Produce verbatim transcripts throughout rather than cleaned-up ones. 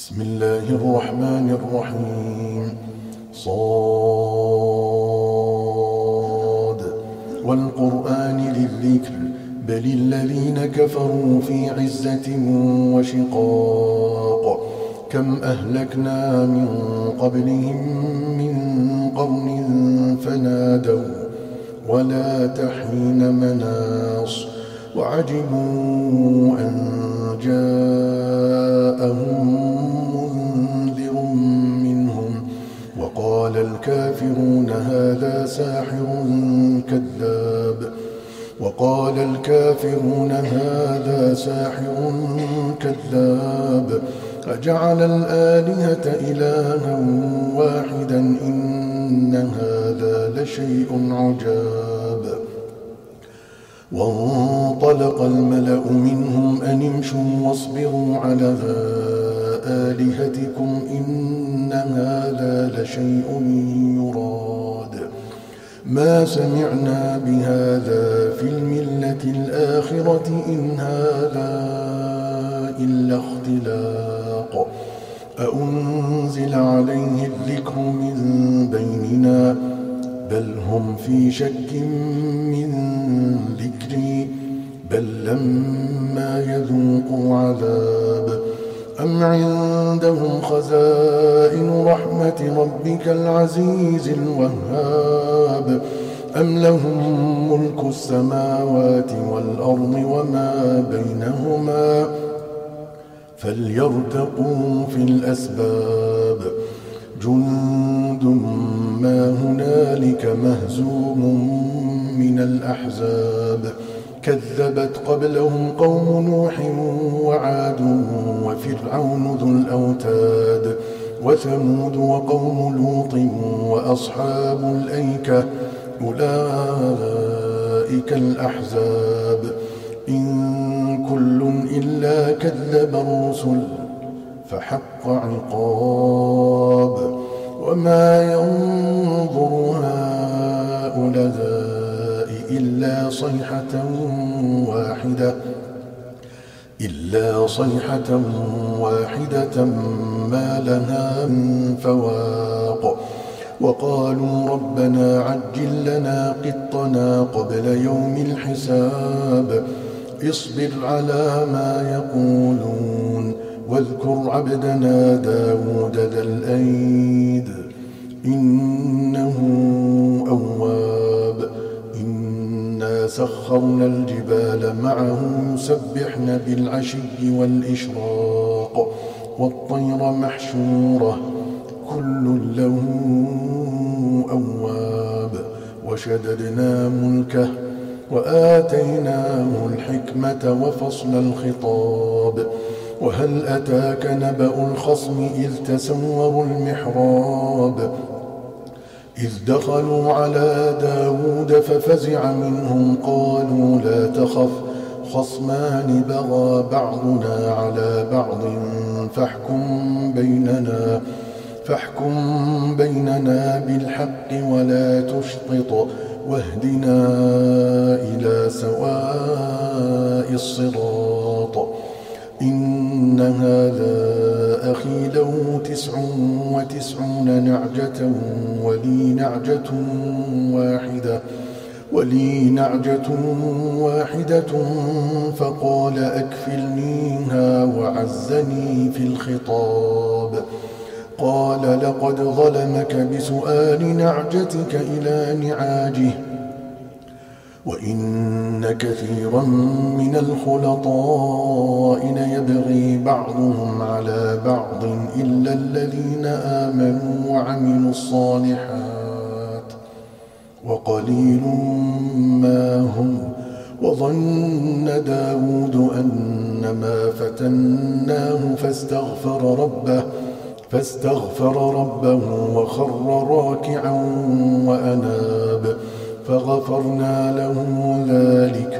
بسم الله الرحمن الرحيم. صاد والقرآن للذكر بل الذين كفروا في عزة وشقاق كم أهلكنا من قبلهم من قرن فنادوا ولا تحين مناص وعجبوا أن جاءهم منذر منهم وقال الكافرون هذا ساحر كذاب وقال الكافرون هذا ساحر كذاب أجعل الآلهة إلها واحدا إن هذا لشيء عجاب. وانطلق الملأ منهم أن امشوا واصبروا على آلهتكم إن هذا لشيء يراد ما سمعنا بهذا في الملة الآخرة إن هذا إلا اختلاق أأنزل عليه الذكر من بيننا بل هم في شك من ذكري بل لما يذوقوا عذاب أم عندهم خزائن رحمة ربك العزيز الوهاب أم لهم ملك السماوات والأرض وما بينهما فليرتقوا في الأسباب جند ما هنالك مهزوم من الأحزاب كذبت قبلهم قوم نوح وعاد وفرعون ذو الأوتاد وثمود وقوم لوط وأصحاب الأيكة أولئك الأحزاب إن كل إلا كذب الرسل فحق عقاب وما ينظر هؤلاء إلا صيحة واحدة إلا صيحة واحدة ما لها من فواق وقالوا ربنا عجل لنا قطنا قبل يوم الحساب اصبر على ما يقولون واذكر عبدنا داود ذا الأيد إنه أواب إنا سخرنا الجبال معه يسبحن بالعشي والإشراق والطير محشورة كل له أواب وشددنا ملكه وآتيناه الحكمة وفصل الخطاب وهل أتاك نبأ الخصم إذ تسوروا المحراب إذ دخلوا على داود ففزع منهم قالوا لا تخف خصمان بغى بعضنا على بعض فاحكم بيننا فاحكم بيننا بالحق ولا تشطط واهدنا إلى سواء الصراط إن هذا أخي له تسع وتسعون نعجة ولي نعجة واحدة ولي نعجة واحدة فقال أكفلنيها وعزني في الخطاب قال لقد ظلمك بسؤال نعجتك إلى نعاجه وإن كثيرا من الخلطاء يبغي بعضهم على بعض إلا الذين آمنوا وعملوا الصالحات وقليل ما هم وظن داود أنما فتناه فاستغفر ربه فاستغفر ربه وخر راكعا وأناب فغفرنا له ذلك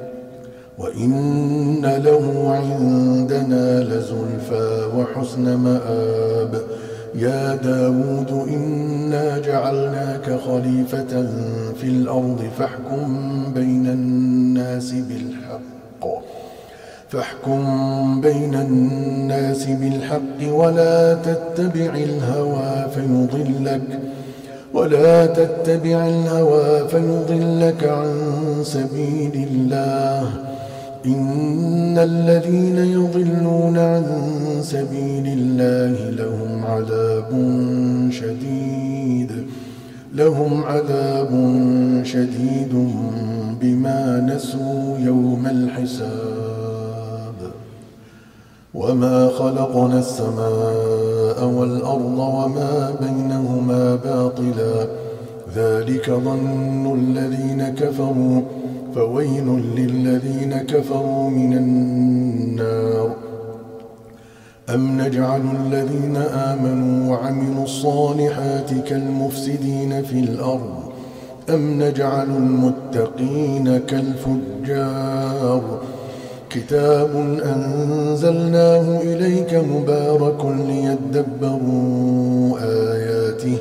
وإن له عندنا لزلفى وحسن مآب يا داود إنا جعلناك خليفة في الأرض فاحكم بين الناس بالحق فاحكم بين الناس بالحق ولا تتبع الهوى فيضلك ولا تتبع الهوى فيضلك عن سبيل الله. إن الذين يضلون عن سبيل الله لهم عذاب شديد لهم عذاب شديد بما نسوا يوم الحساب. وما خلقنا السماء والأرض وما بينهما باطلا ذلك ظن الذين كفروا فويل للذين كفروا من النار. أم نجعل الذين آمنوا وعملوا الصالحات كالمفسدين في الأرض أم نجعل المتقين كالفجار. كتاب أنزلناه إليك مبارك ليدبروا آياته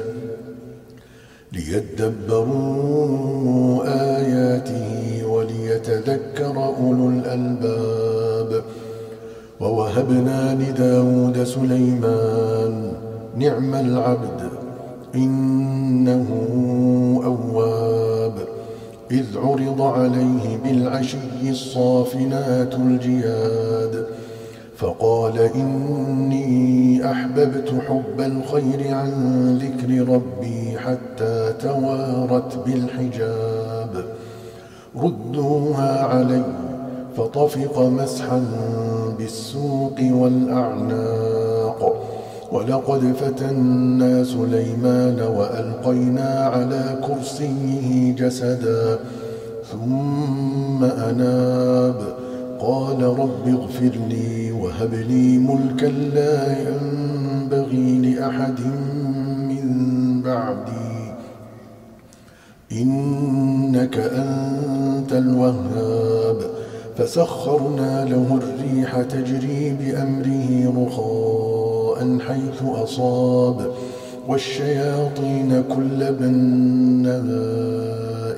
ليدبروا آياته وليتذكر أولو الألباب. ووهبنا لداود سليمان نعم العبد إنه أواب. إذ عرض عليه بالعشي الصافنات الجياد فقال إني أحببت حب الخير عن ذكر ربي حتى توارت بالحجاب. ردوها علي فطفق مسحا بالسوق والأعناق. ولقد فتنا سليمان وألقينا على كرسيه جسدا ثم أناب قال رب اغفر لي وهب لي ملكا لا ينبغي لأحد من بعدي إنك أنت الوهاب. فسخرنا له الريح تجري بأمره رخاء حيث أصاب والشياطين كل بناء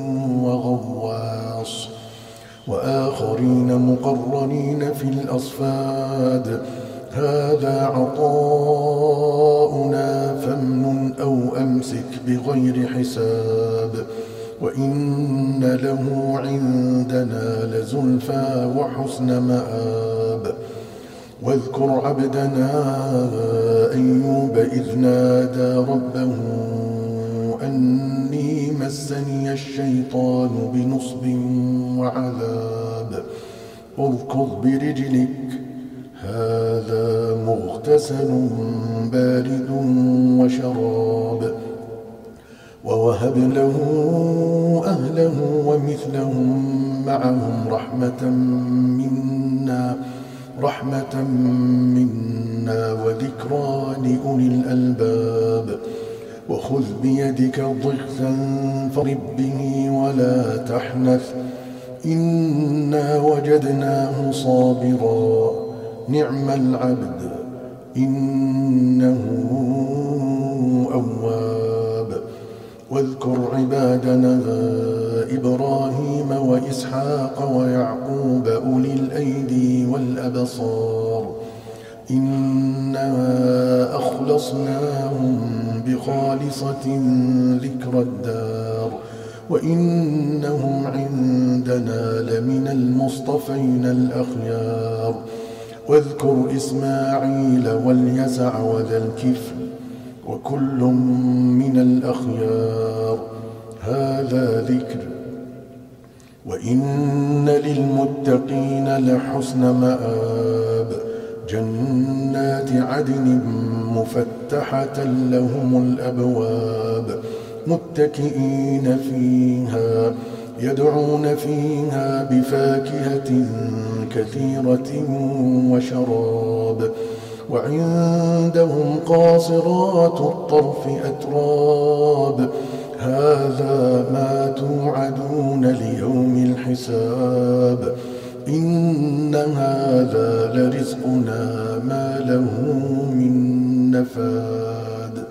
وغواص وآخرين مقرنين في الأصفاد. هذا عطاؤنا فامنن أو أمسك بغير حساب. وإن له عندنا لزلفى وحسن مآب. واذكر عبدنا أيوب إذ نادى ربه أني مسني الشيطان بنصب وعذاب. اركض برجلك هذا مغتسل بارد وشراب. ووهب له أهله ومثلهم معهم رحمة منا رحمة منا وذكرى لأولي الألباب. وخذ بيدك ضغثا فاضرب به ولا تحنث إنا وجدناه صابرا نعم العبد إنه أواب. واذكر عبادنا إبراهيم وإسحاق ويعقوب أولي الأيدي والأبصار إنا أخلصناهم بخالصة ذكر الدار وإنهم عندنا لمن المصطفين الأخيار. واذكر إسماعيل واليسع وذا الكفل وكل من الأخيار هذا ذكر. وإن للمتقين لحسن مآب جنات عدن مفتحة لهم الأبواب متكئين فيها يدعون فيها بفاكهة كثيرة وشراب. وعندهم قاصرات الطرف أتراب هذا ما توعدون ليوم الحساب. إن هذا لرزقنا ما له من نفاد.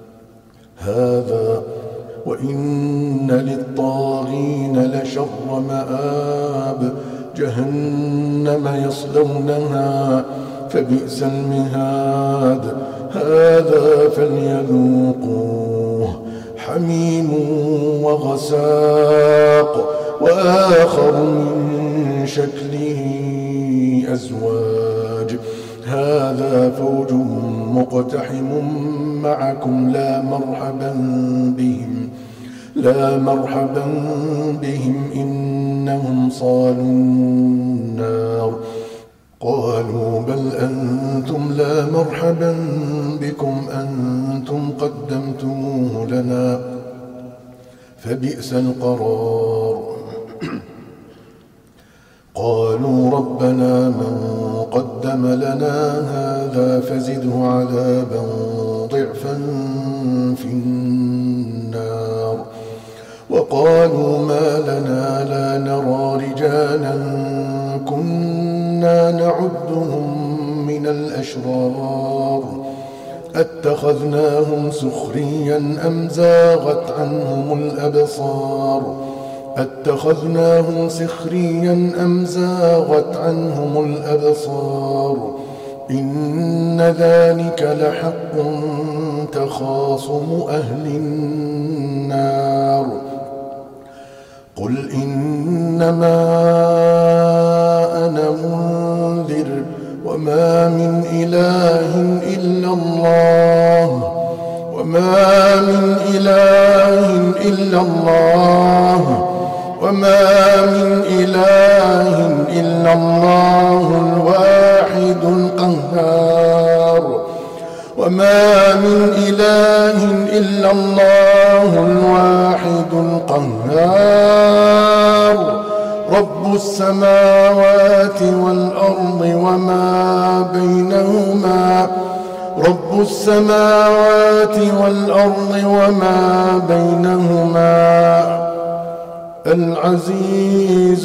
هذا وإن للطاغين لشر مآب جهنم يصلونها فبئس المهاد هذا فليذوقوه حميم وغساق وآخر من شكله أزواج هذا فوج مقتحم معكم لا مرحبا بهم لا مرحبا بهم إنهم صالوا النار قالوا بل أنتم لا مرحبا بكم أنتم قدمتموه لنا فبئس القرار قالوا ربنا من قدم لنا هذا فزده عذابا ضعفا في النار وقالوا ما لنا لا نرى رجالا كنا نعدهم من الأشرار أتخذناهم سخريا أم زاغت عنهم الأبصار أتخذناهم سخريا أم زاغت عنهم الأبصار إن ذلك لحق تخاصم أهل النار قل إنما أنا منذر وما من إله إلا الله وما من إله إلا الله وما من إله إلا الله الواحد القهار وما من إله إلا الله الواحد القهار رب السماوات والأرض وما بينهما رب السماوات والأرض وما بينهما العزيز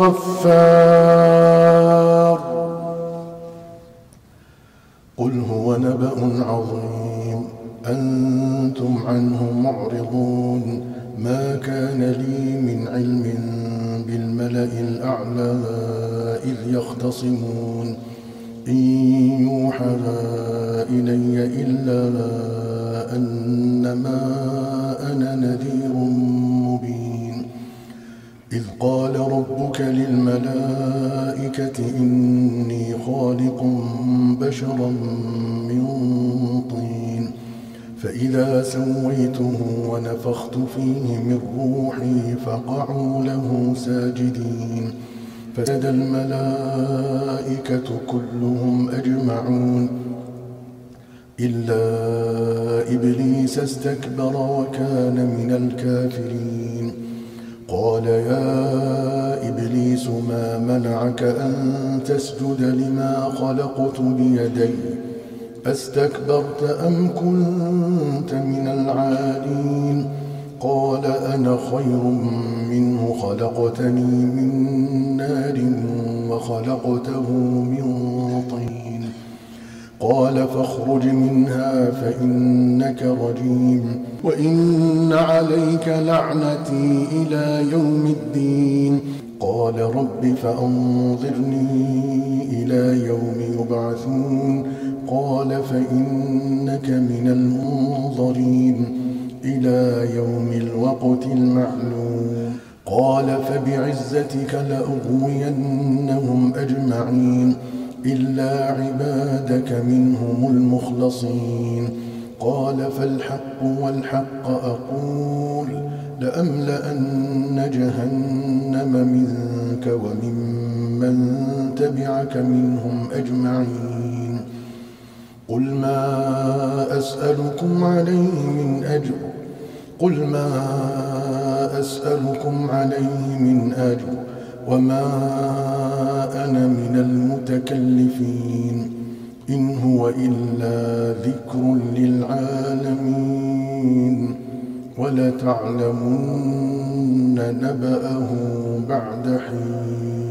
الغفار قل هو نبأ عظيم أنتم عنه معرضون ما كان لي من علم بالملأ الأعلى إذ يختصمون إن يوحى إلي إلا أنما أنا نذير مبين إذ قال ربك للملائكة إني خالق بشرا من طين فإذا سويته ونفخت فيه من روحي فقعوا له ساجدين فسجد الملائكة كلهم أجمعون إلا إبليس استكبر وكان من الكافرين قال يا إبليس ما منعك أن تسجد لما خلقت بيدي أستكبرت أم كنت من العالين قال أنا خير منه خلقتني من نار وخلقته من طين قال فاخرج منها فإنك رجيم وإن عليك لعنتي إلى يوم الدين قال رب فأنظرني إلى يوم يبعثون قال فإنك من المنظرين إلى يوم الوقت المعلوم قال فبعزتك لأغوينهم أجمعين إلا عبادك منهم المخلصين قال فالحق والحق أقول لأملأن جهنم منك وممن تبعك منهم أجمعين قل ما أسألكم عليه من أجر قل ما أسألكم عليه من أجر وما أنا من المتكلفين إن هو إلا ذكر للعالمين ولتعلمن نبأه بعد حين